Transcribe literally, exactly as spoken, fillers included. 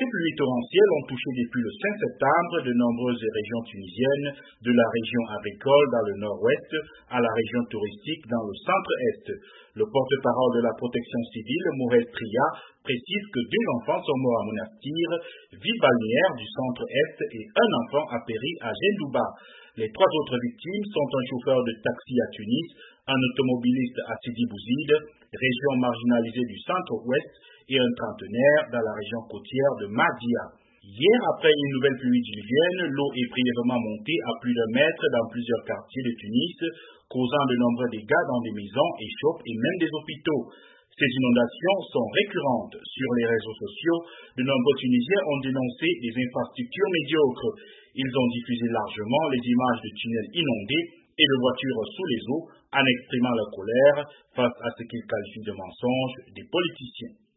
Ces pluies torrentielles ont touché depuis le cinq septembre de nombreuses régions tunisiennes, de la région agricole dans le nord-ouest à la région touristique dans le centre-est. Le porte-parole de la protection civile, Mourel Tria, précise que deux enfants sont morts à Monastir, ville balnéaire du centre-est, et un enfant a péri à Gendouba. Les trois autres victimes sont un chauffeur de taxi à Tunis, un automobiliste à Sidi Bouzid, région marginalisée du centre-ouest, et un trentenaire dans la région côtière de Mahdia. Hier, après une nouvelle pluie diluvienne, l'eau est brièvement montée à plus d'un mètre dans plusieurs quartiers de Tunis, causant de nombreux dégâts dans des maisons, échoppes et même des hôpitaux. Ces inondations sont récurrentes. Sur les réseaux sociaux, de nombreux Tunisiens ont dénoncé des infrastructures médiocres. Ils ont diffusé largement les images de tunnels inondés et de voitures sous les eaux, en exprimant leur colère face à ce qu'ils qualifient de mensonges des politiciens.